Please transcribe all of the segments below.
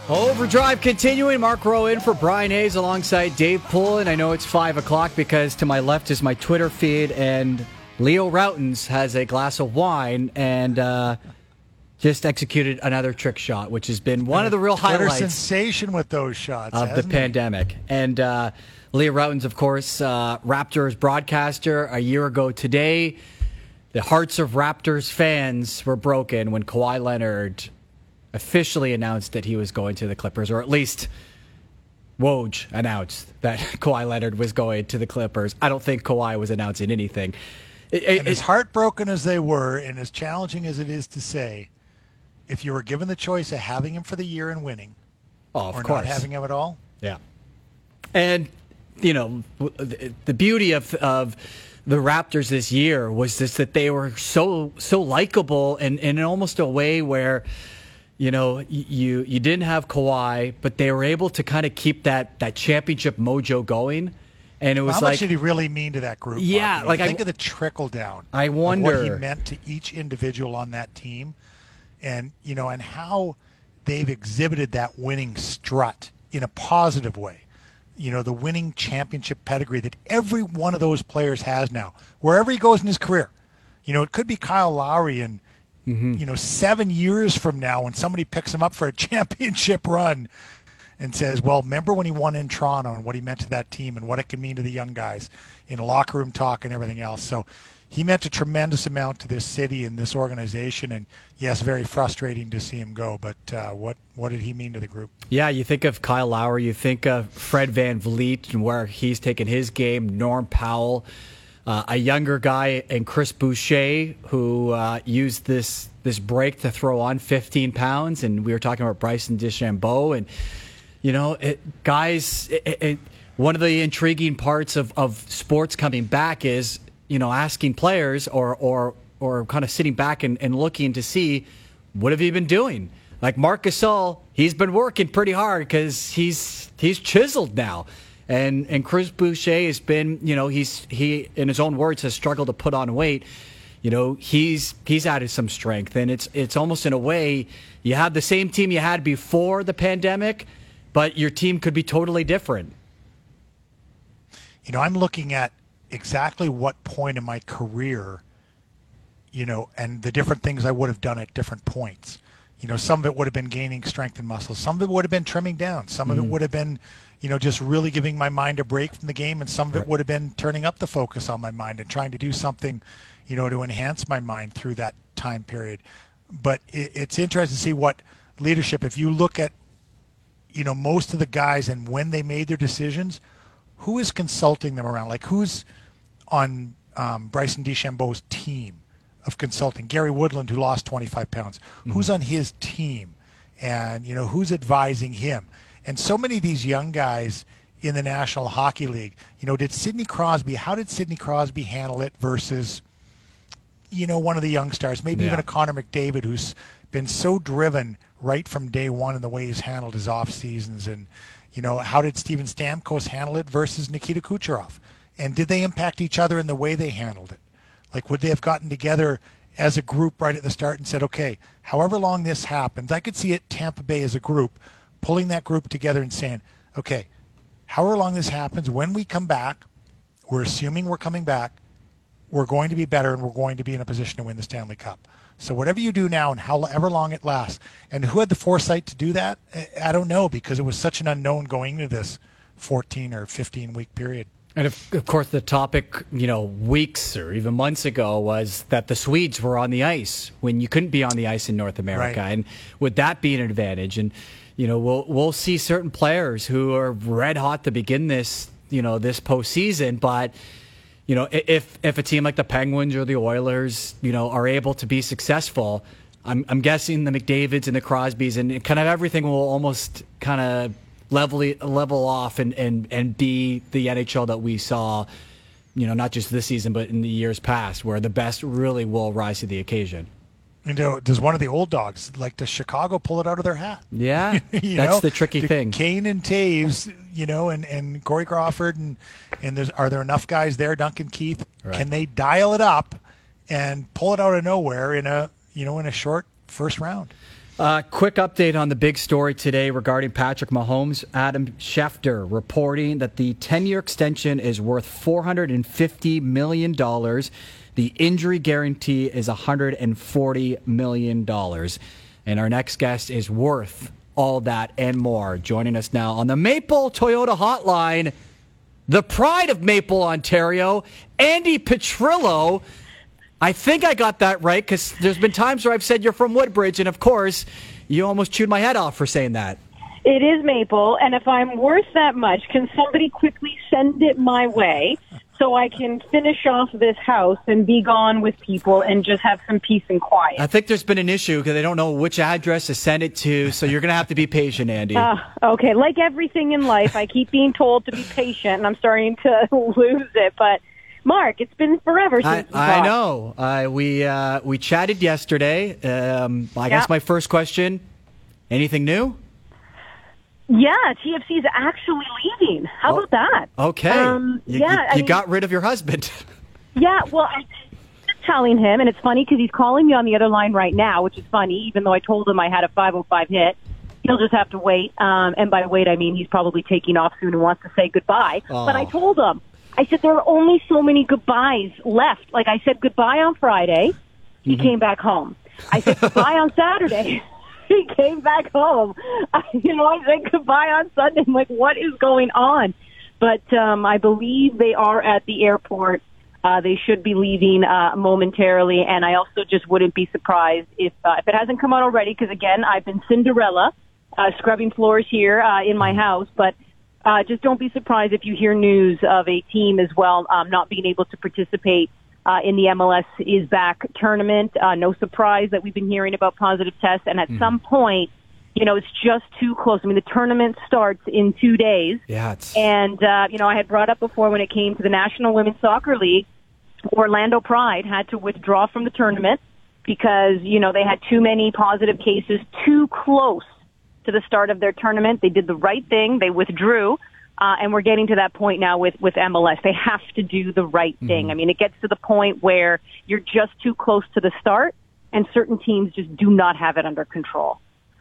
Overdrive continuing. Mark Rowe in for Brian Hayes alongside Dave Poulin. I know it's 5 o'clock because to my left is my Twitter feed, and Leo Routens has a glass of wine and just executed another trick shot, which has been one of the real Twitter highlights sensation with those shots of the pandemic. And Leo Routens, of course, Raptors broadcaster. A year ago today, the hearts of Raptors fans were broken when Kawhi Leonard officially announced that he was going to the Clippers, or at least Woj announced that Kawhi Leonard was going to the Clippers. I don't think Kawhi was announcing anything. And as heartbroken as they were, and as challenging as it is to say, if you were given the choice of having him for the year and winning, of or course, not having him at all, yeah. And you know, the beauty of the Raptors this year was just that they were so likable, and in almost a way where, you know, you didn't have Kawhi, but they were able to kind of keep that championship mojo going. And it was how much did he really mean to that group? Yeah, Mark? like think of the trickle down. I wonder of what he meant to each individual on that team, and you know, and how they've exhibited that winning strut in a positive way. You know, the winning championship pedigree that every one of those players has now, wherever he goes in his career. You know, it could be Kyle Lowry and. You know, 7 years from now, when somebody picks him up for a championship run and says, well, remember when he won in Toronto and what he meant to that team and what it can mean to the young guys in locker room talk and everything else. So he meant a tremendous amount to this city and this organization. And, yes, very frustrating to see him go. But what did he mean to the group? Yeah, you think of Kyle Lowry, you think of Fred VanVleet and where he's taken his game, Norm Powell. A younger guy, and Chris Boucher, who used this break to throw on 15 pounds. And we were talking about Bryson DeChambeau. And, you know, one of the intriguing parts of sports coming back is, you know, asking players or kind of sitting back and looking to see, what have you been doing? Like Marc Gasol, he's been working pretty hard because he's chiseled now. And Chris Boucher has been, you know, he in his own words has struggled to put on weight. You know, he's added some strength, and it's almost in a way you have the same team you had before the pandemic, but your team could be totally different. You know, I'm looking at exactly what point in my career, you know, and the different things I would have done at different points. You know, some of it would have been gaining strength and muscle. Some of it would have been trimming down. Some of it would have been, you know, just really giving my mind a break from the game. And some of it would have been turning up the focus on my mind and trying to do something, you know, to enhance my mind through that time period. But it's interesting to see what leadership, if you look at, you know, most of the guys and when they made their decisions, who is consulting them around? Like who's on Bryson DeChambeau's team of consulting? Gary Woodland, who lost 25 pounds. Who's on his team? And, you know, who's advising him? And so many of these young guys in the National Hockey League, you know, how did Sidney Crosby handle it versus, you know, one of the young stars, maybe even a Connor McDavid, who's been so driven right from day one in the way he's handled his off seasons. And, you know, how did Steven Stamkos handle it versus Nikita Kucherov? And did they impact each other in the way they handled it? Like, would they have gotten together as a group right at the start and said, okay, however long this happens, I could see it Tampa Bay as a group, pulling that group together and saying, okay, however long this happens, when we come back, we're assuming we're coming back, we're going to be better and we're going to be in a position to win the Stanley Cup. So whatever you do now and however long it lasts, and who had the foresight to do that, I don't know, because it was such an unknown going into this 14 or 15-week period. And of course, the topic, you know, weeks or even months ago was that the Swedes were on the ice when you couldn't be on the ice in North America. Right. And would that be an advantage? And, you know, we'll see certain players who are red hot to begin this, you know, this postseason. But, you know, if a team like the Penguins or the Oilers, you know, are able to be successful, I'm guessing the McDavids and the Crosbys and kind of everything will almost kind of level off and be the NHL that we saw, you know, not just this season, but in the years past, where the best really will rise to the occasion. You know, does one of the old dogs, like, does Chicago pull it out of their hat? Yeah, that's the tricky thing. Kane and Taves, you know, and Corey Crawford, and are there enough guys there, Duncan Keith? Right. Can they dial it up and pull it out of nowhere in a short first round? Quick update on the big story today regarding Patrick Mahomes. Adam Schefter reporting that the 10-year extension is worth $450 million. The injury guarantee is $140 million. And our next guest is worth all that and more. Joining us now on the Maple Toyota Hotline, the pride of Maple, Ontario, Andy Petrillo. I think I got that right, because there's been times where I've said you're from Woodbridge, and of course, you almost chewed my head off for saying that. It is Maple, and if I'm worth that much, can somebody quickly send it my way so I can finish off this house and be gone with people and just have some peace and quiet? I think there's been an issue because they don't know which address to send it to, so you're going to have to be patient, Andy. Okay, like everything in life, I keep being told to be patient, and I'm starting to lose it, but Mark, it's been forever since I know. We chatted yesterday. I guess my first question, anything new? Yeah, TFC is actually leaving. How about that? Okay. You got rid of your husband. Yeah, well, I'm telling him, and it's funny because he's calling me on the other line right now, which is funny, even though I told him I had a 505 hit. He'll just have to wait. And by wait, I mean he's probably taking off soon and wants to say goodbye. Oh. But I told him, I said, there are only so many goodbyes left. Like, I said goodbye on Friday. He came back home. I said goodbye on Saturday. He came back home. I said goodbye on Sunday. I'm like, what is going on? But I believe they are at the airport. They should be leaving momentarily. And I also just wouldn't be surprised if it hasn't come out already, because, again, I've been Cinderella scrubbing floors here in my house. But just don't be surprised if you hear news of a team as well not being able to participate in the MLS is Back tournament. No surprise that we've been hearing about positive tests. And at some point, it's just too close. I mean, the tournament starts in 2 days. Yeah. And, I had brought up before when it came to the National Women's Soccer League, Orlando Pride had to withdraw from the tournament because, they had too many positive cases too close to the start of their tournament. They did the right thing. They withdrew. And we're getting to that point now with MLS. They have to do the right thing. I mean, it gets to the point where you're just too close to the start, and certain teams just do not have it under control.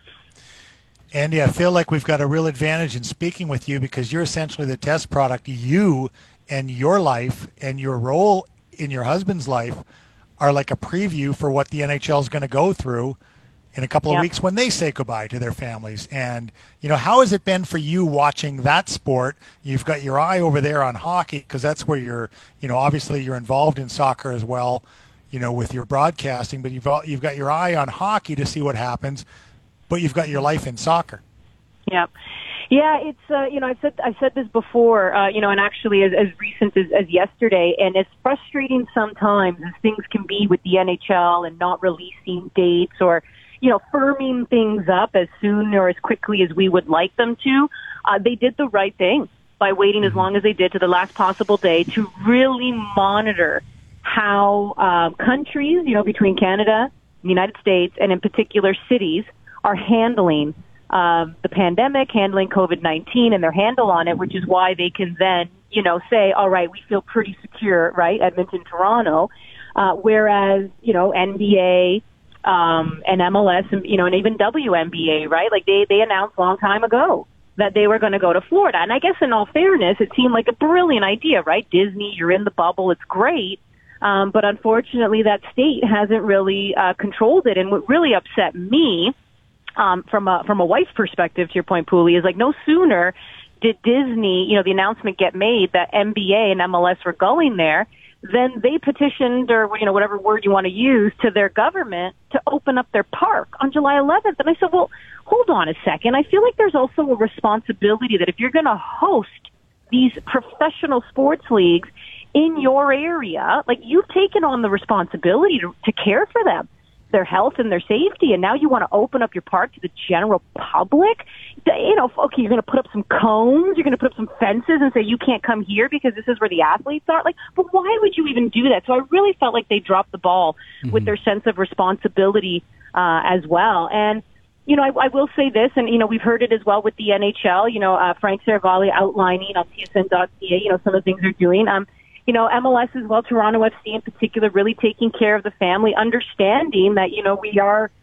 Andy, I feel like we've got a real advantage in speaking with you because you're essentially the test product. You and your life and your role in your husband's life are like a preview for what the NHL is going to go through in a couple of weeks when they say goodbye to their families. And, how has it been for you watching that sport? You've got your eye over there on hockey because that's where you're, obviously you're involved in soccer as well, with your broadcasting, but you've got your eye on hockey to see what happens, but you've got your life in soccer. Yeah. Yeah, it's, I've said this before, and actually as recent as yesterday, and it's frustrating sometimes as things can be with the NHL and not releasing dates or, firming things up as soon or as quickly as we would like them to. They did the right thing by waiting as long as they did to the last possible day to really monitor how countries, between Canada, the United States, and in particular cities are handling the pandemic, handling COVID-19 and their handle on it, which is why they can then, say, all right, we feel pretty secure, right, Edmonton, Toronto, whereas, NBA, and MLS, and even WNBA, right? Like they announced a long time ago that they were going to go to Florida. And I guess in all fairness, it seemed like a brilliant idea, right? Disney, you're in the bubble, it's great. But unfortunately, that state hasn't really controlled it. And what really upset me, from a wife's perspective, to your point, Pooley, is like no sooner did Disney, the announcement get made that NBA and MLS were going there, then they petitioned, or whatever word you want to use, to their government to open up their park on July 11th. And I said, well, hold on a second. I feel like there's also a responsibility that if you're going to host these professional sports leagues in your area, like you've taken on the responsibility to care for them, their health and their safety, and now you want to open up your park to the general public? Okay, you're going to put up some cones, you're going to put up some fences and say you can't come here because this is where the athletes are? Like, but why would you even do that? So I really felt like they dropped the ball with their sense of responsibility as well. And, I will say this, and, we've heard it as well with the NHL, Frank Seravalli outlining on TSN.ca, some of the things they're doing. MLS as well, Toronto FC in particular, really taking care of the family, understanding that, we are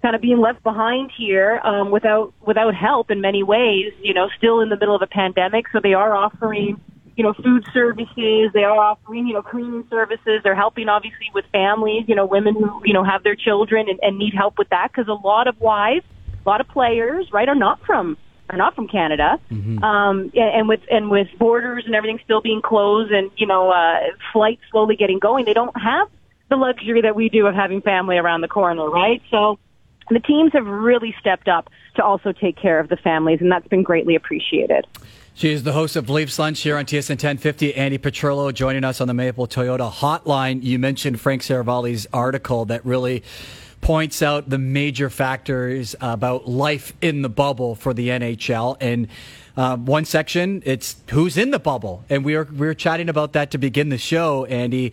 kind of being left behind here without help in many ways, still in the middle of a pandemic. So they are offering, food services. They are offering, cleaning services. They're helping, obviously, with families, women who, have their children and need help with that, because a lot of wives, a lot of players, right, are not from Canada. Mm-hmm. And with borders and everything still being closed and, flights slowly getting going, they don't have the luxury that we do of having family around the corner, right? So the teams have really stepped up to also take care of the families, and that's been greatly appreciated. She is the host of Leafs Lunch here on TSN 1050. Andy Petrillo joining us on the Maple Toyota Hotline. You mentioned Frank Seravalli's article that really points out the major factors about life in the bubble for the NHL. And one section, it's who's in the bubble. And we were chatting about that to begin the show, Andy.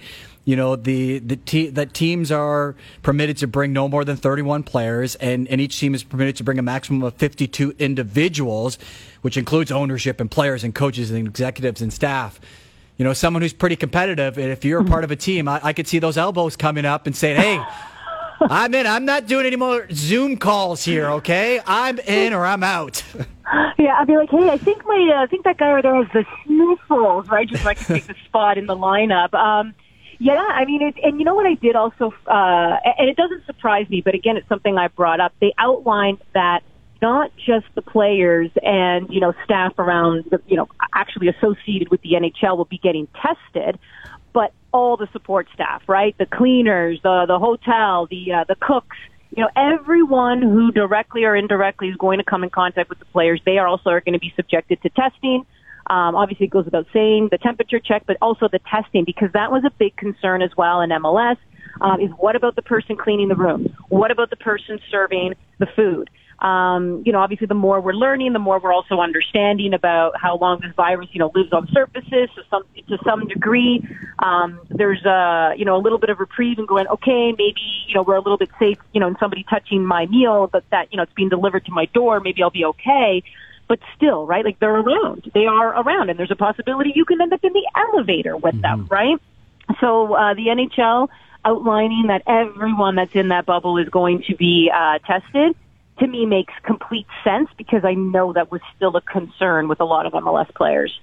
That teams are permitted to bring no more than 31 players, and each team is permitted to bring a maximum of 52 individuals, which includes ownership and players and coaches and executives and staff. Someone who's pretty competitive, and if you're a part of a team, I could see those elbows coming up and saying, hey, I'm in. I'm not doing any more Zoom calls here, okay? I'm in or I'm out. Yeah, I'd be like, hey, I think that guy over there has the sniffles, right? Just so I can take the spot in the lineup. Yeah, I mean, and you know what I did also, and it doesn't surprise me, but again, it's something I brought up. They outlined that not just the players and, staff around, actually associated with the NHL will be getting tested, but all the support staff, right? The cleaners, the hotel, the cooks, everyone who directly or indirectly is going to come in contact with the players, they are also going to be subjected to testing. Obviously, it goes without saying, the temperature check, but also the testing, because that was a big concern as well in MLS, is what about the person cleaning the rooms? What about the person serving the food? Obviously, the more we're learning, the more we're also understanding about how long this virus, lives on surfaces. So to some degree, there's a little bit of reprieve and going, okay, maybe, we're a little bit safe, in somebody touching my meal, but that, it's being delivered to my door, maybe I'll be okay. But still, right, like they're around. They are around, and there's a possibility you can end up in the elevator with them, right? So the NHL outlining that everyone that's in that bubble is going to be tested, to me makes complete sense, because I know that was still a concern with a lot of MLS players.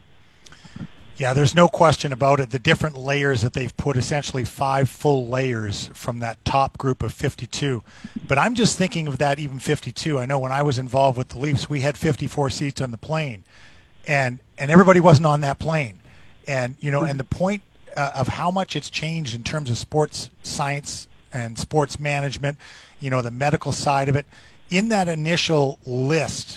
Yeah, there's no question about it. The different layers that they've put, essentially 5 full layers from that top group of 52. But I'm just thinking of that even 52. I know when I was involved with the Leafs, we had 54 seats on the plane, and everybody wasn't on that plane. And, and the point of how much it's changed in terms of sports science and sports management, the medical side of it, in that initial list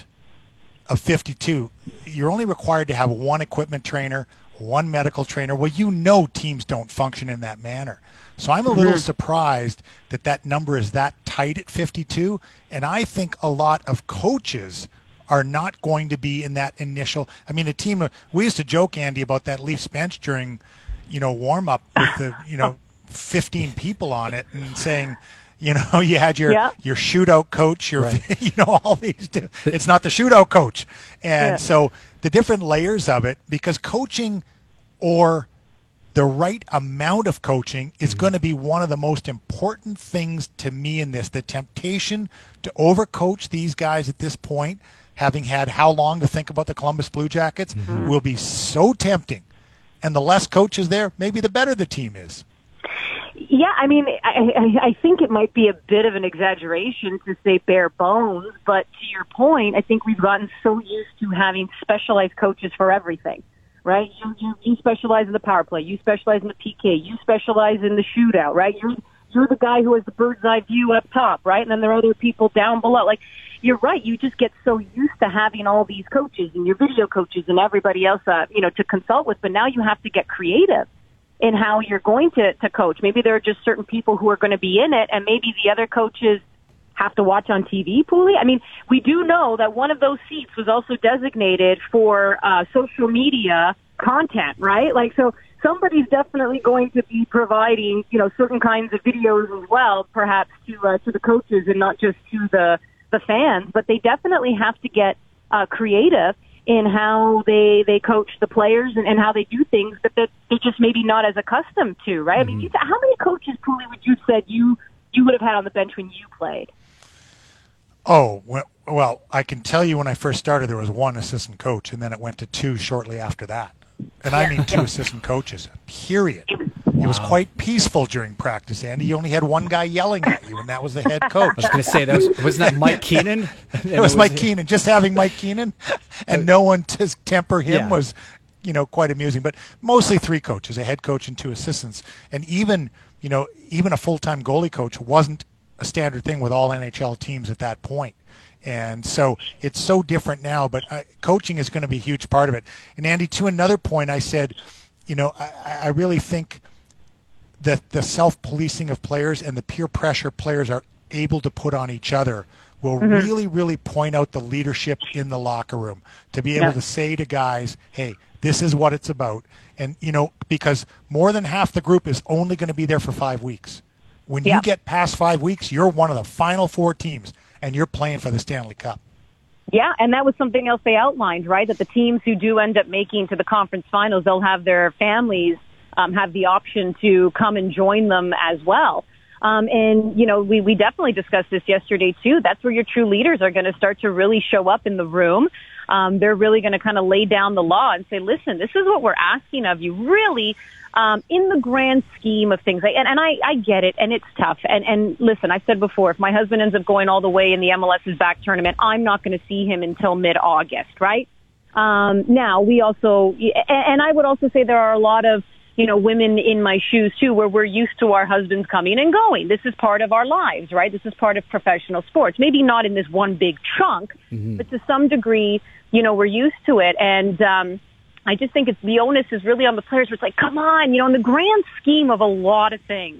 of 52, you're only required to have one equipment trainer, one medical trainer. Well, teams don't function in that manner. So I'm a little surprised that number is that tight at 52. And I think a lot of coaches are not going to be in that initial. I mean, we used to joke, Andy, about that Leafs bench during, warm-up with the, 15 people on it, and saying, you had your shootout coach, all these. It's not the shootout coach. And so the different layers of it, because coaching or the right amount of coaching is going to be one of the most important things to me in this. The temptation to overcoach these guys at this point, having had how long to think about the Columbus Blue Jackets, will be so tempting. And the less coaches there, maybe the better the team is. Yeah, I mean, I think it might be a bit of an exaggeration to say bare bones, but to your point, I think we've gotten so used to having specialized coaches for everything, right? You specialize in the power play, you specialize in the PK, you specialize in the shootout, right? You're the guy who has the bird's eye view up top, right? And then there are other people down below. Like, you're right, you just get so used to having all these coaches and your video coaches and everybody else, to consult with, but now you have to get creative in how you're going to coach. Maybe there are just certain people who are going to be in it, and maybe the other coaches have to watch on TV, Pooley. I mean, we do know that one of those seats was also designated for social media content, right? Like, so somebody's definitely going to be providing, certain kinds of videos as well, perhaps to the coaches and not just to the fans, but they definitely have to get creative in how they coach the players and how they do things that they're just maybe not as accustomed to, right? I mean, how many coaches, Pooley, would you said you would have had on the bench when you played? Oh, well, I can tell you when I first started, there was one assistant coach, and then it went to two shortly after that. And I mean two assistant coaches, period. It was quite peaceful during practice, Andy. You only had one guy yelling at you, and that was the head coach. I was going to say, wasn't that Mike Keenan? It was Mike Keenan. Just having Mike Keenan and no one to temper him was, quite amusing. But mostly three coaches, a head coach and two assistants. And even a full-time goalie coach wasn't a standard thing with all NHL teams at that point. And so it's so different now, but coaching is going to be a huge part of it. And Andy, to another point, I said, I really think that the self-policing of players and the peer pressure players are able to put on each other will really, really point out the leadership in the locker room to be able to say to guys, hey, this is what it's about. And, because more than half the group is only going to be there for 5 weeks. When you get past 5 weeks, you're one of the final four teams, and you're playing for the Stanley Cup. Yeah, and that was something else they outlined, right? That the teams who do end up making to the conference finals, they'll have their families have the option to come and join them as well. And, we definitely discussed this yesterday, too. That's where your true leaders are going to start to really show up in the room. They're really going to kind of lay down the law and say, listen, this is what we're asking of you, really, in the grand scheme of things. And I get it, and it's tough. And listen, I said before, if my husband ends up going all the way in the MLS's back tournament, I'm not going to see him until mid-August, right? Now, we also, and I would also say there are a lot of, women in my shoes, too, where we're used to our husbands coming and going. This is part of our lives, right? This is part of professional sports. Maybe not in this one big chunk, but to some degree, we're used to it. And I just think the onus is really on the players. Where it's like, come on, in the grand scheme of a lot of things,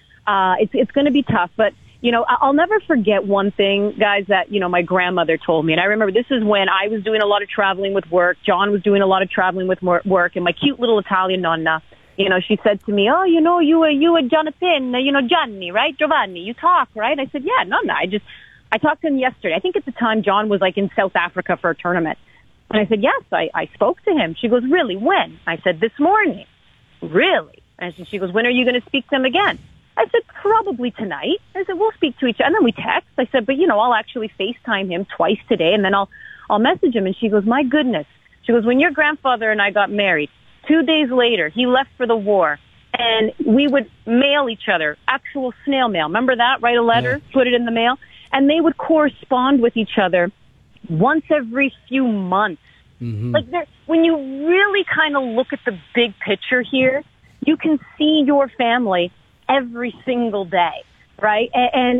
it's going to be tough. But, I'll never forget one thing, guys, that, my grandmother told me. And I remember this is when I was doing a lot of traveling with work. John was doing a lot of traveling with work. And my cute little Italian nonna, she said to me, oh, you and Jonathan, Gianni, right? Giovanni, you talk, right? I said, yeah, nonna. I talked to him yesterday. I think at the time John was like in South Africa for a tournament. And I said, yes, I spoke to him. She goes, really? When? I said, this morning. Really? And she goes, when are you going to speak to him again? I said, probably tonight. I said, we'll speak to each other. And then we text. I said, but, I'll actually FaceTime him twice today, and then I'll message him. And she goes, my goodness. She goes, when your grandfather and I got married, 2 days later, he left for the war, and we would mail each other, actual snail mail. Remember that? Write a letter, put it in the mail. And they would correspond with each other once every few months. Like, when you really kind of look at the big picture here, you can see your family every single day, right? And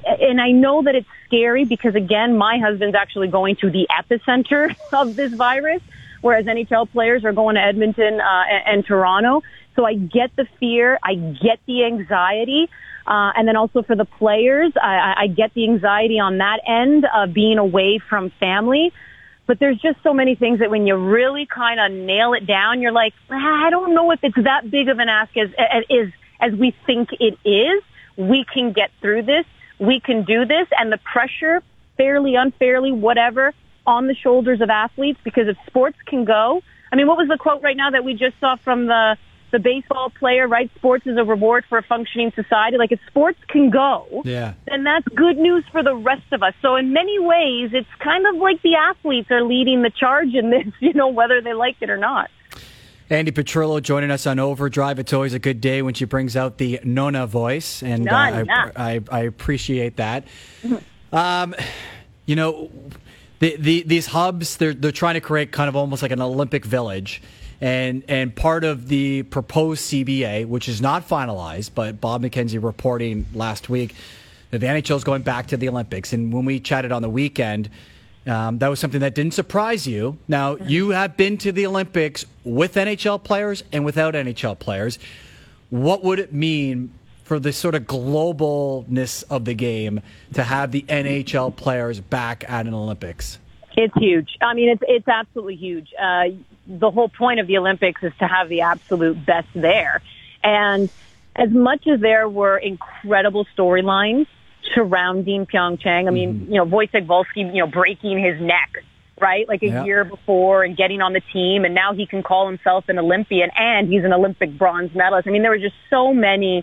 I know that it's scary because, again, my husband's actually going to the epicenter of this virus, whereas NHL players are going to Edmonton and Toronto. So I get the fear. I get the anxiety. And then also for the players, I get the anxiety on that end of being away from family. But there's just so many things that when you really kind of nail it down, you're like, I don't know if it's that big of an ask as we think it is. We can get through this. We can do this. And the pressure, fairly, unfairly, whatever, on the shoulders of athletes, because if sports can go, I mean, what was the quote right now that we just saw from the baseball player, right? Sports is a reward for a functioning society. Like, if sports can go, then that's good news for the rest of us. So in many ways, it's kind of like the athletes are leading the charge in this, whether they like it or not. Andy Petrillo joining us on Overdrive. It's always a good day when she brings out the Nona voice, and I appreciate that. These hubs, they're trying to create kind of almost like an Olympic village. And part of the proposed CBA, which is not finalized, but Bob McKenzie reporting last week that the NHL is going back to the Olympics. And when we chatted on the weekend, that was something that didn't surprise you. Now, you have been to the Olympics with NHL players and without NHL players. What would it mean for the sort of globalness of the game to have the NHL players back at an Olympics? It's huge. I mean, it's absolutely huge. The whole point of the Olympics is to have the absolute best there. And as much as there were incredible storylines surrounding Pyeongchang, I mean, Wojciech Wolski, breaking his neck, right? Like a year before, and getting on the team, and now he can call himself an Olympian, and he's an Olympic bronze medalist. I mean, there were just so many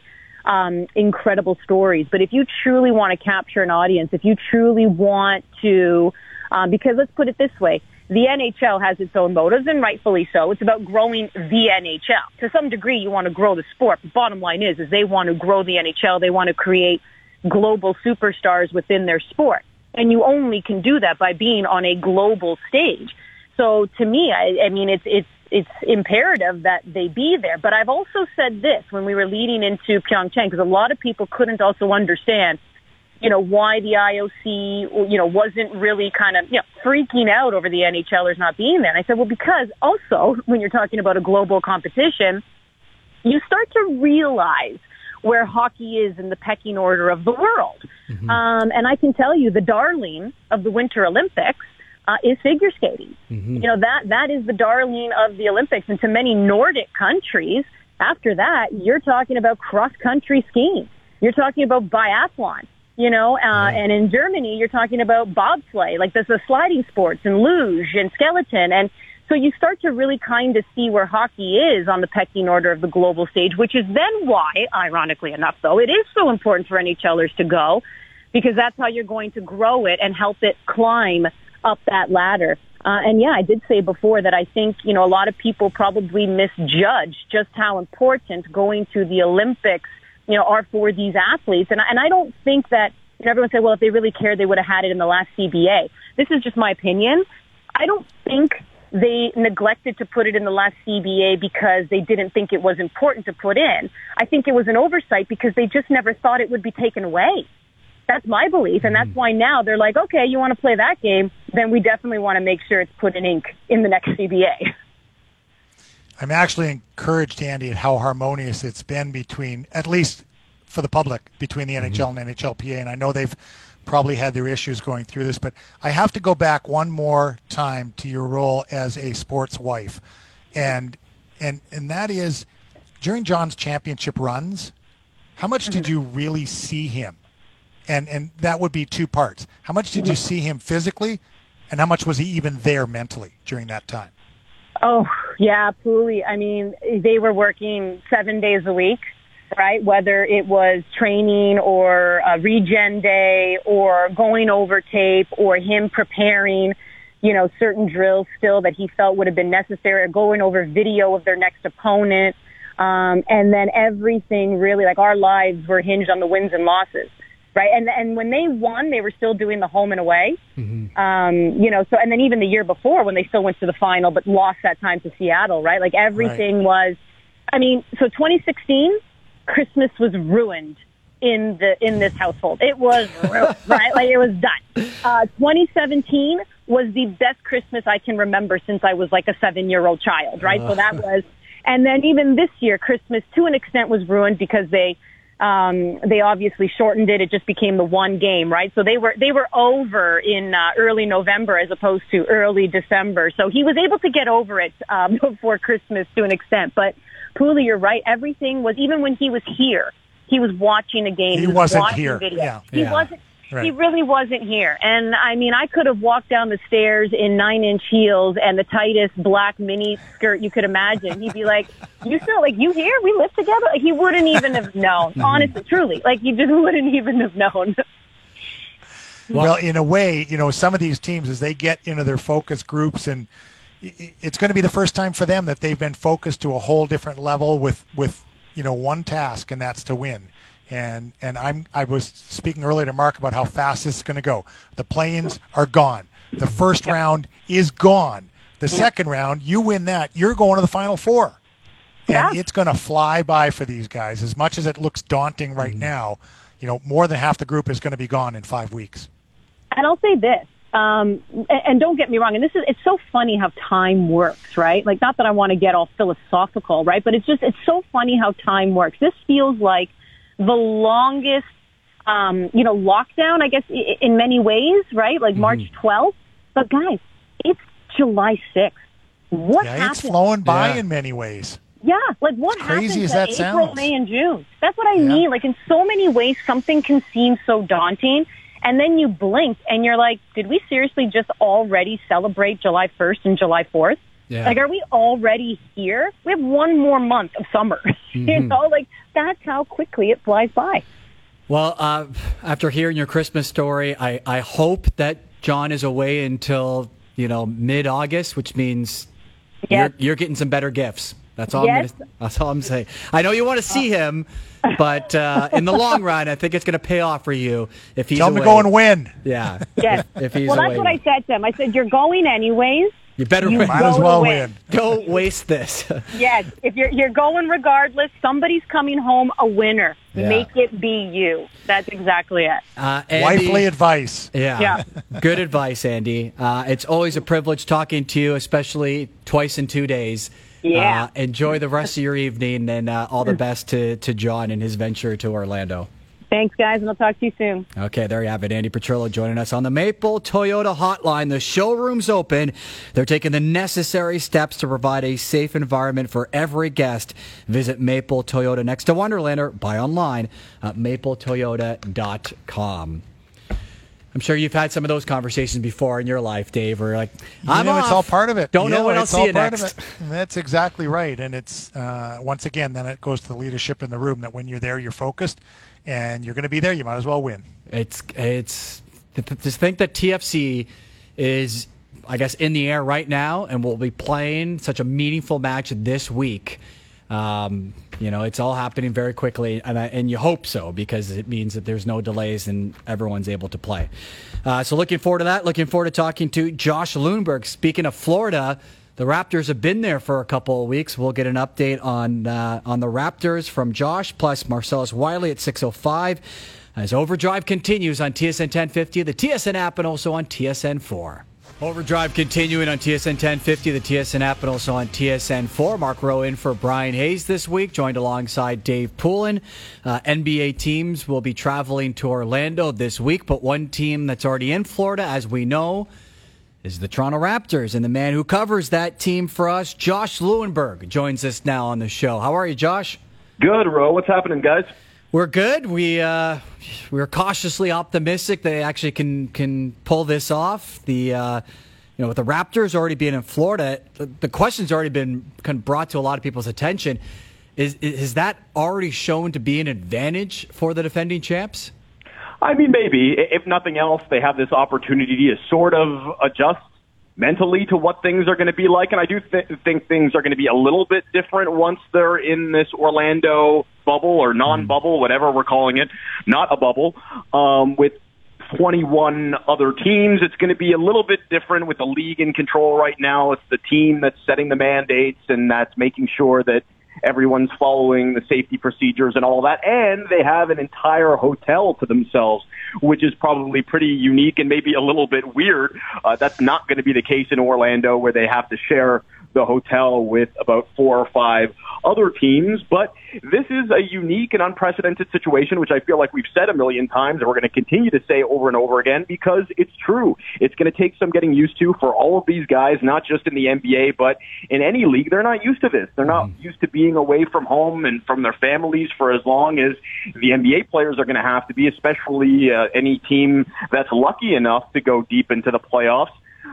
incredible stories. But if you truly want to capture an audience, if you truly want to, because let's put it this way, the NHL has its own motives, and rightfully so. It's about growing the NHL. To some degree, you want to grow the sport. But bottom line is they want to grow the NHL. They want to create global superstars within their sport. And you only can do that by being on a global stage. So to me, I mean, it's imperative that they be there. But I've also said this when we were leading into Pyeongchang, because a lot of people couldn't also understand, why the IOC, wasn't really kind of, freaking out over the NHLers not being there. And I said, well, because also when you're talking about a global competition, you start to realize where hockey is in the pecking order of the world. Mm-hmm. And I can tell you the darling of the Winter Olympics is figure skating. Mm-hmm. That is the darling of the Olympics. And to many Nordic countries, after that, you're talking about cross-country skiing. You're talking about biathlon. And in Germany, you're talking about bobsleigh, like there's the sliding sports and luge and skeleton. And so you start to really kind of see where hockey is on the pecking order of the global stage, which is then why, ironically enough, though, it is so important for NHLers to go, because that's how you're going to grow it and help it climb up that ladder. I did say before that I think, a lot of people probably misjudge just how important going to the Olympics are for these athletes. And I don't think that, everyone said, well, if they really cared, they would have had it in the last CBA. This is just my opinion. I don't think they neglected to put it in the last CBA because they didn't think it was important to put in. I think it was an oversight because they just never thought it would be taken away. That's my belief. And that's why now they're like, okay, you want to play that game? Then we definitely want to make sure it's put in ink in the next CBA. I'm actually encouraged, Andy, at how harmonious it's been between, at least for the public, between the NHL and NHLPA. And I know they've probably had their issues going through this, but I have to go back one more time to your role as a sports wife. And that is, during John's championship runs, how much did you really see him? And that would be two parts. How much did you see him physically, and how much was he even there mentally during that time? Oh, yeah, Pooley. I mean, they were working 7 days a week, right? Whether it was training or a regen day or going over tape or him preparing, certain drills still that he felt would have been necessary, or going over video of their next opponent. And then everything really, like our lives were hinged on the wins and losses. Right. And when they won, they were still doing the home and away. Mm-hmm. So, and then even the year before when they still went to the final, but lost that time to Seattle, right? Like everything was, so 2016, Christmas was ruined in this household. It was ruined, right? Like it was done. 2017 was the best Christmas I can remember since I was like a 7-year-old child, right? So that was, and then even this year, Christmas to an extent was ruined because they obviously shortened it. It just became the one game, right? So they were over in early November as opposed to early December. So he was able to get over it before Christmas to an extent. But Pooley, you're right. Everything was, even when he was here, he was watching a game. He wasn't watching here. Video. Yeah. He wasn't. Right. He really wasn't here. And I could have walked down the stairs in 9-inch heels and the tightest black mini skirt you could imagine. He'd be like, you still, like, you here? We live together? Like, he wouldn't even have known. Honestly, truly. Like, you just wouldn't even have known. Well, in a way, some of these teams, as they get into their focus groups, and it's going to be the first time for them that they've been focused to a whole different level with one task, and that's to win. And I was speaking earlier to Mark about how fast this is going to go. The play-ins are gone. The first round is gone. The second round, you win that, you're going to the Final Four. And it's going to fly by for these guys. As much as it looks daunting right now, more than half the group is going to be gone in 5 weeks. And I'll say this, and don't get me wrong, and it's so funny how time works, right? Like, not that I want to get all philosophical, right? But it's so funny how time works. This feels like the longest, lockdown, I guess, in many ways, right? Like March 12th. But guys, it's July 6th. What happened? It's flowing by in many ways. Yeah, like what happened to April, May, and June? That's what I mean. Like in so many ways, something can seem so daunting, and then you blink and you're like, did we seriously just already celebrate July 1st and July 4th? Yeah. Like, are we already here? We have one more month of summer. You know, like, that's how quickly it flies by. Well, after hearing your Christmas story, I hope that John is away until, mid-August, which means you're getting some better gifts. That's all. That's all I'm saying. I know you want to see him, but in the long run, I think it's going to pay off for you if he's Tell him to go and win. Yeah. Yes. If he's well, away. that's what I said to him. I said, you're going anyways. You better You win. Might as well win. win. Don't waste this. Yes. If you're going regardless, somebody's coming home a winner. Yeah. Make it be you. That's exactly it. Andy, Wifely advice. Yeah. Good advice, Andy. It's always a privilege talking to you, especially twice in 2 days. Yeah. Enjoy the rest of your evening, and all the best to John in his venture to Orlando. Thanks, guys, and I'll talk to you soon. Okay, there you have it. Andy Petrillo joining us on the Maple Toyota Hotline. The showroom's open. They're taking the necessary steps to provide a safe environment for every guest. Visit Maple Toyota next to Wonderland or buy online at mapletoyota.com. I'm sure you've had some of those conversations before in your life, Dave, where you're like, I'm off. It's all part of it. Don't know when I'll see you next. That's exactly right. And it's, once again, then it goes to the leadership in the room that when you're there, you're focused, and you're going to be there, you might as well win. It's to think that TFC is, I guess, in the air right now and will be playing such a meaningful match this week. It's all happening very quickly, and you hope so, because it means that there's no delays and everyone's able to play. So looking forward to that. Looking forward to talking to Josh Lundberg. Speaking of Florida, the Raptors have been there for a couple of weeks. We'll get an update on the Raptors from Josh, plus Marcellus Wiley at 6:05 as Overdrive continues on TSN 1050, the TSN app, and also on TSN 4. Overdrive continuing on TSN 1050, the TSN app, and also on TSN 4. Mark Rowe in for Brian Hayes this week, joined alongside Dave Poulin. NBA teams will be traveling to Orlando this week, but one team that's already in Florida, as we know, is the Toronto Raptors. And the man who covers that team for us, Josh Lundberg, joins us now on the show. How are you, Josh? Good, Ro. What's happening, guys? We're good. We're cautiously optimistic they actually can pull this off. With the Raptors already being in Florida, the question's already been kind of brought to a lot of people's attention. Is that already shown to be an advantage for the defending champs? I mean, maybe. If nothing else, they have this opportunity to sort of adjust mentally to what things are going to be like. And I do think things are going to be a little bit different once they're in this Orlando bubble or non-bubble, whatever we're calling it, not a bubble, with 21 other teams. It's going to be a little bit different with the league in control right now. It's the team that's setting the mandates and that's making sure that everyone's following the safety procedures and all that. And they have an entire hotel to themselves, which is probably pretty unique and maybe a little bit weird. That's not going to be the case in Orlando, where they have to share the hotel with about 4 or 5 other teams. But this is a unique and unprecedented situation, which I feel like we've said a million times, and we're going to continue to say over and over again, because it's true. It's going to take some getting used to for all of these guys, not just in the NBA, but in any league. They're not used to this. They're not used to being away from home and from their families for as long as the NBA players are going to have to be, especially any team that's lucky enough to go deep into the playoffs.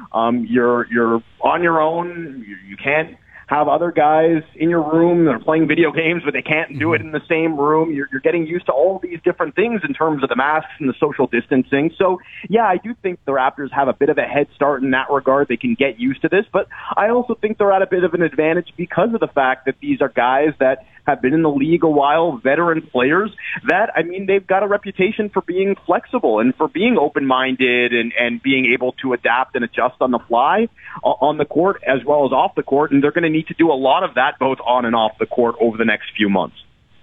You're on your own. You can't have other guys in your room. They're playing video games, but they can't do it in the same room. You're getting used to all these different things in terms of the masks and the social distancing. So, yeah, I do think the Raptors have a bit of a head start in that regard. They can get used to this, but I also think they're at a bit of an advantage because of the fact that these are guys that have been in the league a while, veteran players that, I mean, they've got a reputation for being flexible and for being open-minded and being able to adapt and adjust on the fly on the court as well as off the court. And they're going to need to do a lot of that both on and off the court over the next few months.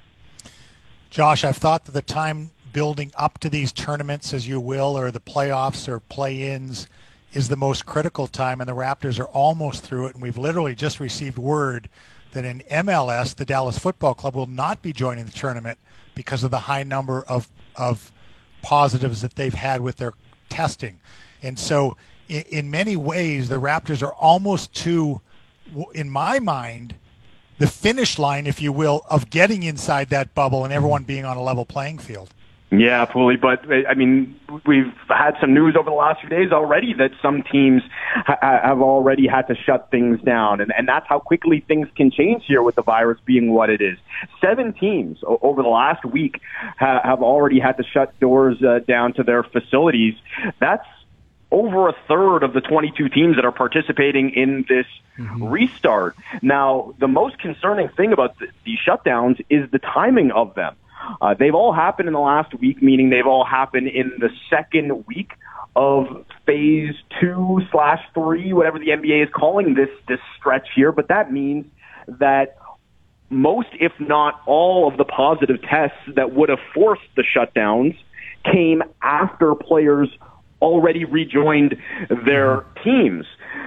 Josh, I've thought that the time building up to these tournaments, as you will, or the playoffs or play-ins, is the most critical time, and the Raptors are almost through it. And we've literally just received word that in MLS, the Dallas Football Club will not be joining the tournament because of the high number of positives that they've had with their testing. And so in many ways, the Raptors are almost to, in my mind, the finish line, if you will, of getting inside that bubble and everyone being on a level playing field. Yeah, Pooley, but I mean, we've had some news over the last few days already that some teams have already had to shut things down, and that's how quickly things can change here with the virus being what it is. 7 teams over the last week have already had to shut doors down to their facilities. That's over a third of the 22 teams that are participating in this restart. Now, the most concerning thing about these shutdowns is the timing of them. They've all happened in the last week, meaning they've all happened in the second week of phase 2/3, whatever the NBA is calling this stretch here. But that means that most, if not all, of the positive tests that would have forced the shutdowns came after players already rejoined their teams.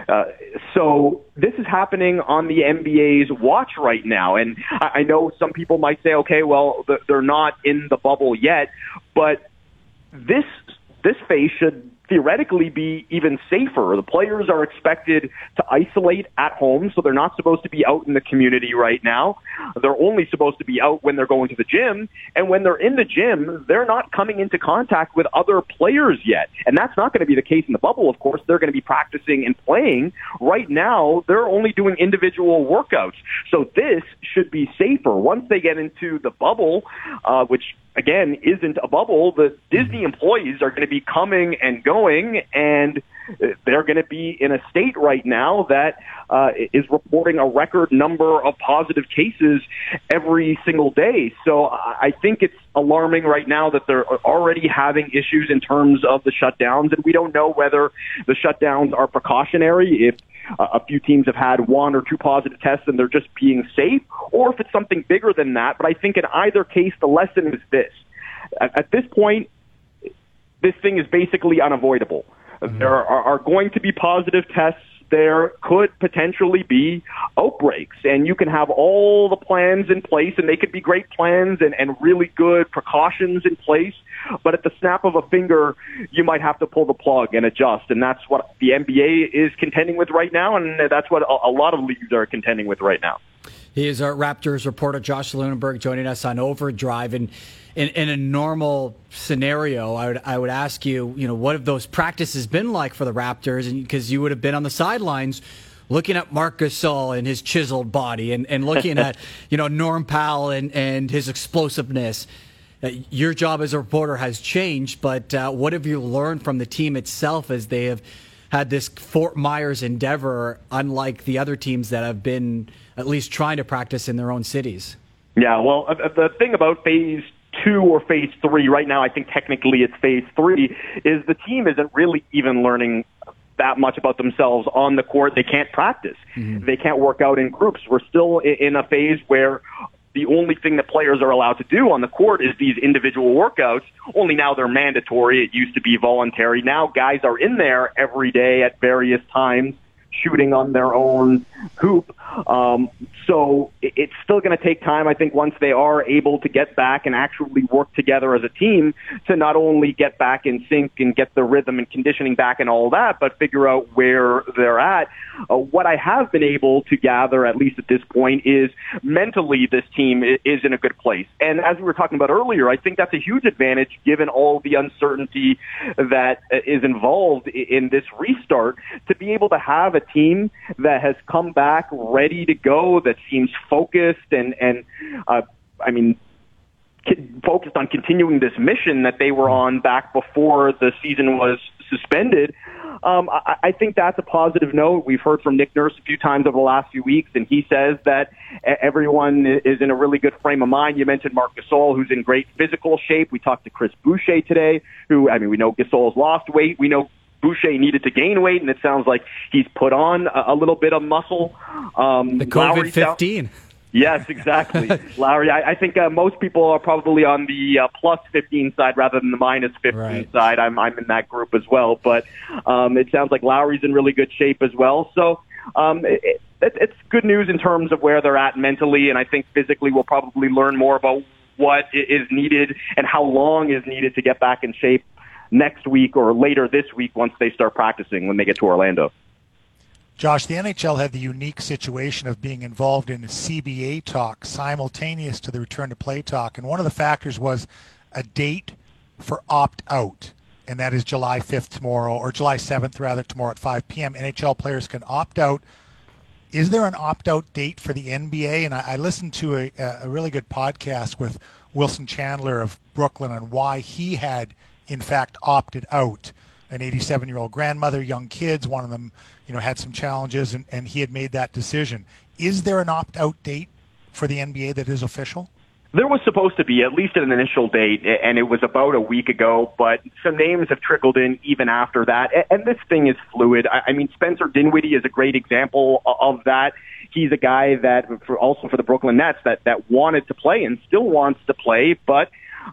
So this is happening on the NBA's watch right now. And I know some people might say, okay, well, they're not in the bubble yet, but this phase should theoretically be even safer. The players are expected to isolate at home, so they're not supposed to be out in the community right now. They're only supposed to be out when they're going to the gym, and when they're in the gym, they're not coming into contact with other players yet. And that's not going to be the case in the bubble, of course. They're going to be practicing and playing. Right now, they're only doing individual workouts. So this should be safer. Once they get into the bubble, which again isn't a bubble, the Disney employees are going to be coming and going, and they're going to be in a state right now that is reporting a record number of positive cases every single day. So I think it's alarming right now that they're already having issues in terms of the shutdowns, and we don't know whether the shutdowns are precautionary, if a few teams have had 1 or 2 positive tests and they're just being safe, or if it's something bigger than that. But I think in either case, the lesson is this. At this point, this thing is basically unavoidable. There are going to be positive tests. There could potentially be outbreaks, and you can have all the plans in place, and they could be great plans and really good precautions in place, but at the snap of a finger, you might have to pull the plug and adjust, and that's what the NBA is contending with right now, and that's what a lot of leagues are contending with right now. He is our Raptors reporter, Josh Lunenberg, joining us on Overdrive. And in a normal scenario, I would ask you, what have those practices been like for the Raptors? And because you would have been on the sidelines looking at Marc Gasol and his chiseled body and looking at, Norm Powell and his explosiveness. Your job as a reporter has changed, but what have you learned from the team itself as they have had this Fort Myers endeavor, unlike the other teams that have been at least trying to practice in their own cities? Yeah, well, the thing about phase 2 or phase 3, right now I think technically it's phase 3, is the team isn't really even learning that much about themselves on the court. They can't practice. They can't work out in groups. We're still in a phase where the only thing that players are allowed to do on the court is these individual workouts, only now they're mandatory. It used to be voluntary. Now guys are in there every day at various times shooting on their own hoop. So it's still going to take time, I think, once they are able to get back and actually work together as a team to not only get back in sync and get the rhythm and conditioning back and all that, but figure out where they're at. What I have been able to gather, at least at this point, is mentally this team is in a good place. And as we were talking about earlier, I think that's a huge advantage given all the uncertainty that is involved in this restart, to be able to have a team that has come back ready to go, that seems focused and focused on continuing this mission that they were on back before the season was suspended. I think that's a positive note. We've heard from Nick Nurse a few times over the last few weeks, and he says that everyone is in a really good frame of mind. You mentioned Marc Gasol, who's in great physical shape. We talked to Chris Boucher today, we know Gasol's lost weight. We know Boucher needed to gain weight, and it sounds like he's put on a little bit of muscle. The COVID-15. Yes, exactly. Lowry, I think most people are probably on the plus 15 side rather than the minus 15 side. I'm in that group as well. But it sounds like Lowry's in really good shape as well. So it's good news in terms of where they're at mentally, and I think physically we'll probably learn more about what is needed and how long is needed to get back in shape next week or later this week once they start practicing when they get to Orlando. Josh, the NHL had the unique situation of being involved in a CBA talk simultaneous to the return to play talk, and one of the factors was a date for opt-out, and that is July 5th tomorrow, or July 7th rather, tomorrow at 5 p.m. NHL players can opt out. Is there an opt-out date for the NBA? And I listened to a really good podcast with Wilson Chandler of Brooklyn on why he had, in fact, opted out. An 87-year-old grandmother, young kids, one of them, had some challenges, and he had made that decision. Is there an opt-out date for the NBA that is official? There was supposed to be at least an initial date, and it was about a week ago, but some names have trickled in even after that. And this thing is fluid. I mean, Spencer Dinwiddie is a great example of that. He's a guy that, also for the Brooklyn Nets, that wanted to play and still wants to play, but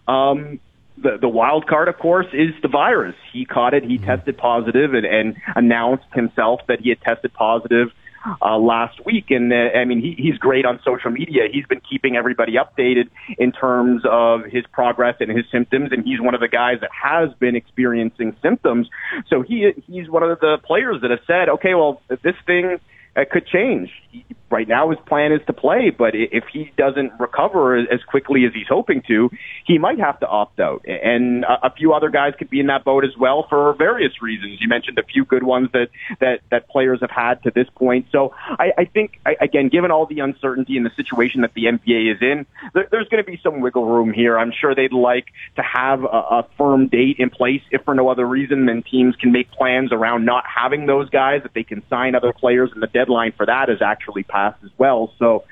the wild card, of course, is the virus. He caught it. He tested positive and announced himself that he had tested positive last week. And I mean, he's great on social media. He's been keeping everybody updated in terms of his progress and his symptoms. And he's one of the guys that has been experiencing symptoms. So he's one of the players that have said, okay, well, if this thing could change. Right now his plan is to play, but if he doesn't recover as quickly as he's hoping to, he might have to opt out. And a few other guys could be in that boat as well for various reasons. You mentioned a few good ones that players have had to this point. So I think, again, given all the uncertainty in the situation that the NBA is in, there's going to be some wiggle room here. I'm sure they'd like to have a firm date in place, if for no other reason than teams can make plans around not having those guys, that they can sign other players, and the deadline for that is actually passed as well. So,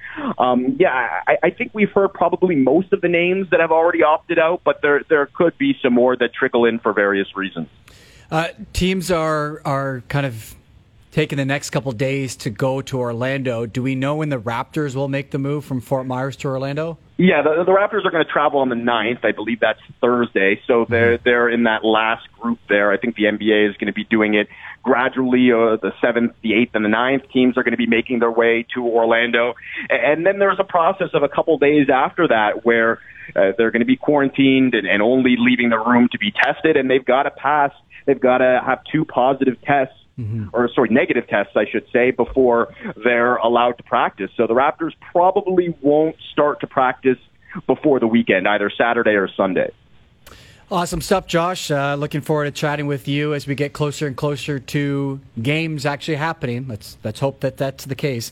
I think we've heard probably most of the names that have already opted out, but there could be some more that trickle in for various reasons. Teams are kind of taking the next couple days to go to Orlando. Do we know when the Raptors will make the move from Fort Myers to Orlando? Yeah, the Raptors are going to travel on the 9th. I believe that's Thursday. So they're in that last group there. I think the NBA is going to be doing it gradually. The 7th, the 8th, and the 9th teams are going to be making their way to Orlando. And then there's a process of a couple days after that where they're going to be quarantined and only leaving the room to be tested. And they've got to pass. They've got to have 2 positive tests. Negative tests, I should say, before they're allowed to practice. So the Raptors probably won't start to practice before the weekend, either Saturday or Sunday. Awesome stuff, Josh. Looking forward to chatting with you as we get closer and closer to games actually happening. Let's hope that that's the case.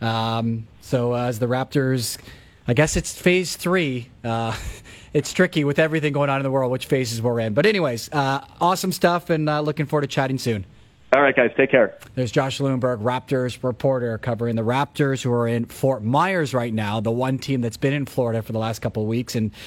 So as the Raptors, I guess it's phase 3. It's tricky with everything going on in the world, which phases we're in. But anyways, awesome stuff, and looking forward to chatting soon. All right, guys, take care. There's Josh Lewinberg, Raptors reporter, covering the Raptors, who are in Fort Myers right now, the one team that's been in Florida for the last couple of weeks. And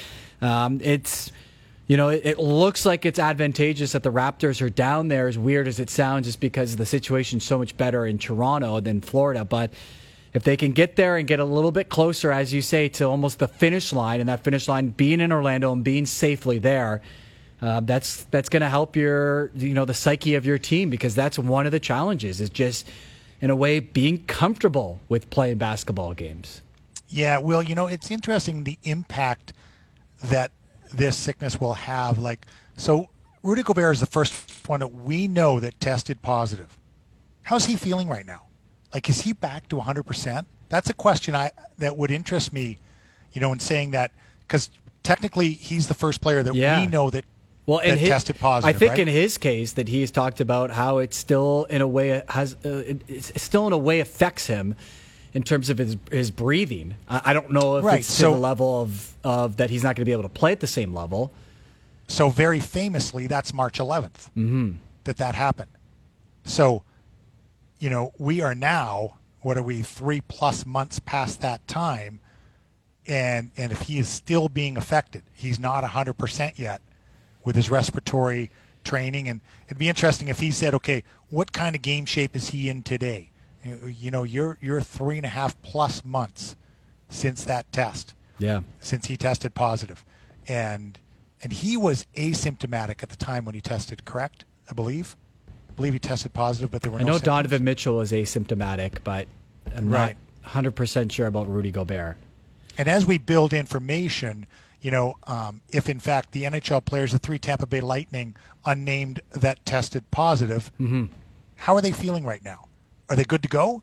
it looks like it's advantageous that the Raptors are down there, as weird as it sounds, just because the situation's so much better in Toronto than Florida. But if they can get there and get a little bit closer, as you say, to almost the finish line, and that finish line being in Orlando and being safely there, that's going to help the psyche of your team, because that's one of the challenges, is just, in a way, being comfortable with playing basketball games. Yeah, well, it's interesting the impact that this sickness will have. So Rudy Gobert is the first one that we know that tested positive. How's he feeling right now? Is he back to 100%? That's a question that would interest me, in saying that, because technically he's the first player that we know that tested positive. I think right? in his case that he's talked about how it still in a way affects him in terms of his breathing. I don't know if it's to the level of that he's not going to be able to play at the same level. So very famously, that's March 11th that happened. So, we are now, 3+ months past that time, and if he is still being affected, he's not 100% yet with his respiratory training. And it'd be interesting if he said, okay, what kind of game shape is he in today? You're 3.5+ months since that test. Yeah. Since he tested positive. And he was asymptomatic at the time when he tested, correct? I believe he tested positive, but there were no symptoms. Donovan Mitchell is asymptomatic, but I'm not 100% sure about Rudy Gobert. And as we build information, if in fact the NHL players, the 3 Tampa Bay Lightning, unnamed, that tested positive, how are they feeling right now? Are they good to go?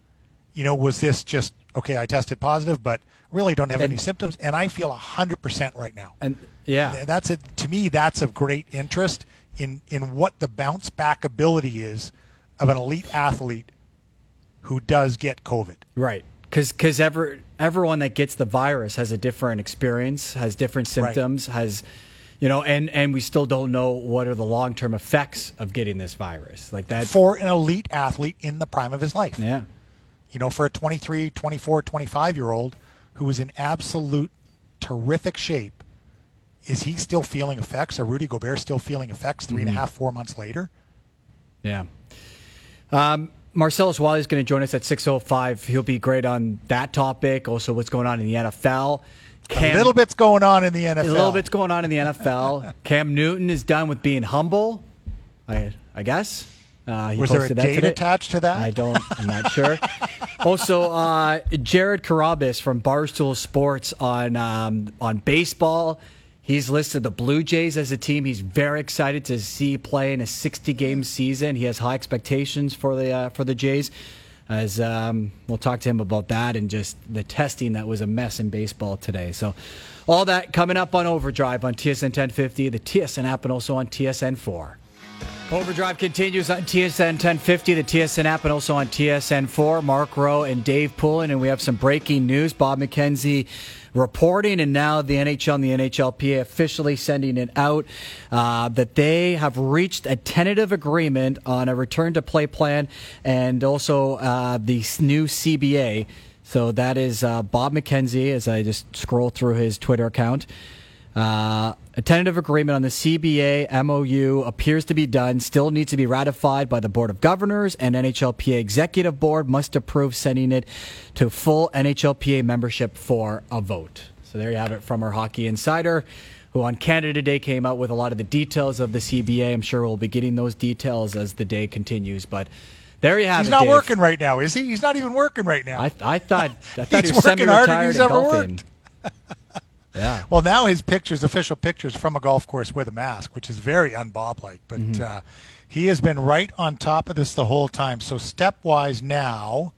was this just, okay, I tested positive, but really don't have any symptoms, and I feel 100% right now. And yeah, that's it. To me, that's of great interest in what the bounce back ability is of an elite athlete who does get COVID. Right. Because everyone that gets the virus has a different experience, has different symptoms, has, and we still don't know what are the long-term effects of getting this virus. Like that. For an elite athlete in the prime of his life. Yeah. For a 23, 24, 25-year-old who is in absolute terrific shape, is he still feeling effects? Are Rudy Gobert still feeling effects 3.5, 4 months later? Yeah. Marcellus Wiley is going to join us at 6:05. He'll be great on that topic. Also, what's going on in the NFL. A little bit's going on in the NFL. A little bit's going on in the NFL. Cam Newton is done with being humble, I guess. Was there a date attached to that? I'm not sure. Also, Jared Carabas from Barstool Sports on baseball. He's listed the Blue Jays as a team he's very excited to see play in a 60-game season. He has high expectations for the Jays. As we'll talk to him about that and just the testing that was a mess in baseball today. So all that coming up on Overdrive on TSN 1050, the TSN app, and also on TSN 4. Overdrive continues on TSN 1050, the TSN app, and also on TSN 4. Mark Rowe and Dave Poulin, and we have some breaking news. Bob McKenzie reporting, and now the NHL and the NHLPA officially sending it out that they have reached a tentative agreement on a return-to-play plan and also the new CBA. So that is Bob McKenzie, as I just scroll through his Twitter account. A tentative agreement on the CBA MOU appears to be done, still needs to be ratified by the Board of Governors, and NHLPA Executive Board must approve sending it to full NHLPA membership for a vote. So there you have it from our Hockey Insider, who on Canada Day came out with a lot of the details of the CBA. I'm sure we'll be getting those details as the day continues, but there you have it. He's not Dave. working right now, is he? He's not even working right now. I thought he's he was working harder than semi-retired he's and ever golfing. worked. Yeah. Well, now his official pictures from a golf course with a mask, which is very un-Bob-like. But he has been right on top of this the whole time. So stepwise now,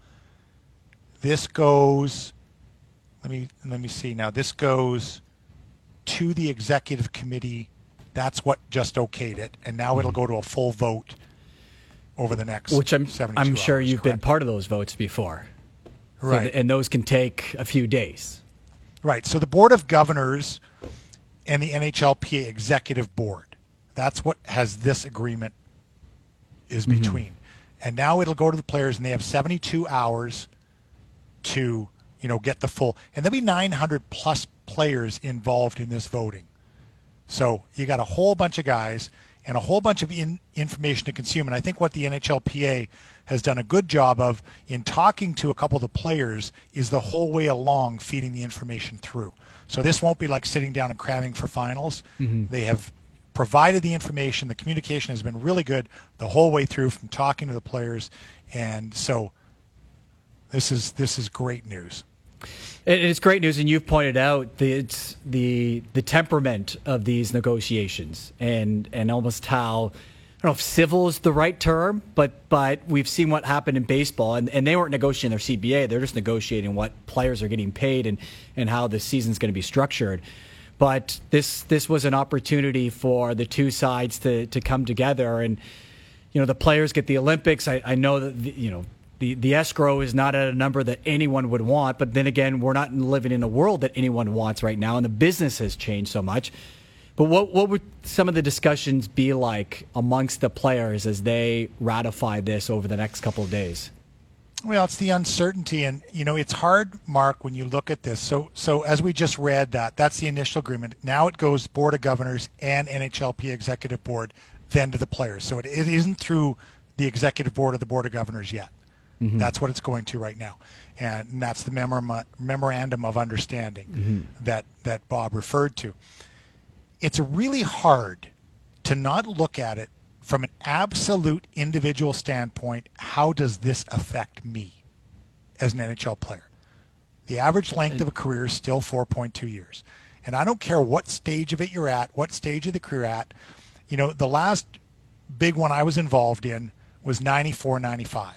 this goes. Let me see now. This goes to the executive committee. That's what just okayed it, and now it'll go to a full vote over the next. Which I'm 72 sure hours, you've correct? been part of those votes before, Right? So, and those can take a few days. Right. So the Board of Governors and the NHLPA Executive Board, that's what has this agreement is between. And now it'll go to the players, and they have 72 hours to, get the full. And there'll be 900 plus players involved in this voting. So you got a whole bunch of guys and a whole bunch of information to consume. And I think what the NHLPA has done a good job of in talking to a couple of the players is the whole way along feeding the information through. So this won't be like sitting down and cramming for finals. They have provided the information. The communication has been really good the whole way through from talking to the players. And so this is great news. It's great news, and you've pointed out it's the temperament of these negotiations and almost how, I don't know if civil is the right term, but we've seen what happened in baseball, and they weren't negotiating their CBA. They're just negotiating what players are getting paid and how the season's going to be structured. But this was an opportunity for the two sides to come together, and the players get the Olympics. I know that the escrow is not at a number that anyone would want, but then again, we're not living in a world that anyone wants right now, and the business has changed so much. But what would some of the discussions be like amongst the players as they ratify this over the next couple of days? Well, it's the uncertainty, and it's hard, Mark, when you look at this. So as we just read that's the initial agreement. Now it goes Board of Governors and NHLPA Executive Board, then to the players. So it isn't through the Executive Board or the Board of Governors yet. That's what it's going to right now, and that's the memorandum of understanding that Bob referred to. It's really hard to not look at it from an absolute individual standpoint. How does this affect me as an NHL player? The average length of a career is still 4.2 years, and I don't care what stage of it you're at, what stage of the career at. The last big one I was involved in was 94-95.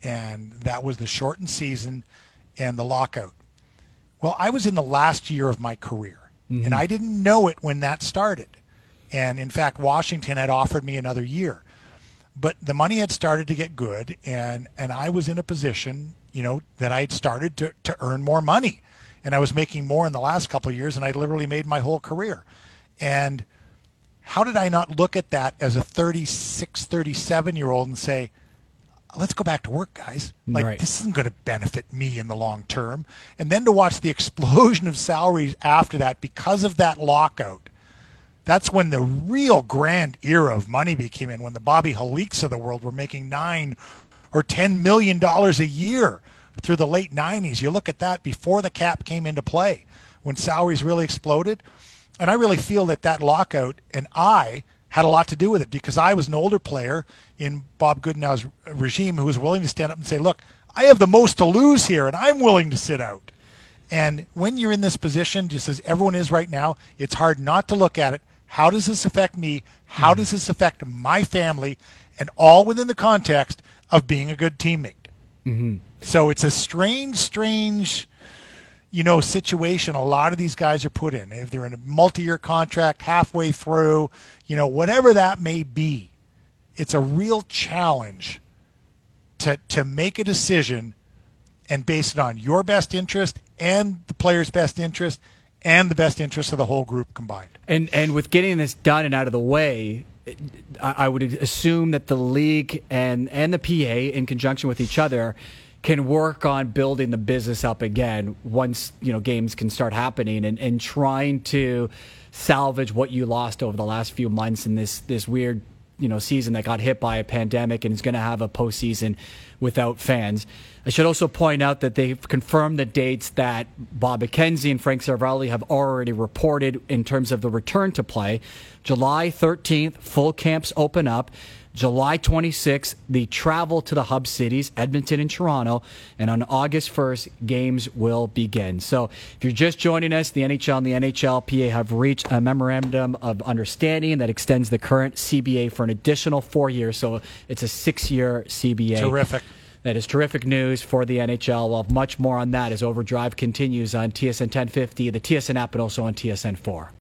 and that was the shortened season and the lockout. Well, I was in the last year of my career, and I didn't know it when that started. And in fact, Washington had offered me another year. But the money had started to get good, and I was in a position, that I had started to earn more money. And I was making more in the last couple of years than I'd literally made my whole career. And how did I not look at that as a 36, 37-year-old and say, let's go back to work, guys. Right. This isn't going to benefit me in the long term. And then to watch the explosion of salaries after that because of that lockout, that's when the real grand era of money became in, when the Bobby Haliks of the world were making $9 or $10 million a year through the late 90s. You look at that before the cap came into play, when salaries really exploded. And I really feel that lockout, and I had a lot to do with it, because I was an older player in Bob Goodenough's regime who was willing to stand up and say, look, I have the most to lose here, and I'm willing to sit out. And when you're in this position, just as everyone is right now, it's hard not to look at it. How does this affect me? How does this affect my family? And all within the context of being a good teammate. So it's a strange, situation a lot of these guys are put in. If they're in a multi-year contract, halfway through, whatever that may be, it's a real challenge to make a decision and base it on your best interest and the player's best interest and the best interest of the whole group combined. And with getting this done and out of the way, I would assume that the league and the PA, in conjunction with each other, can work on building the business up again once games can start happening, and trying to salvage what you lost over the last few months in this weird season that got hit by a pandemic and is going to have a postseason without fans. I should also point out that they've confirmed the dates that Bob McKenzie and Frank Seravalli have already reported in terms of the return to play. July 13th, full camps open up. July 26th, the travel to the hub cities, Edmonton and Toronto, and on August 1st, games will begin. So if you're just joining us, the NHL and the NHLPA have reached a memorandum of understanding that extends the current CBA for an additional 4 years. So it's a 6-year CBA. Terrific. That is terrific news for the NHL. We'll have much more on that as Overdrive continues on TSN 1050, the TSN app, and also on TSN 4.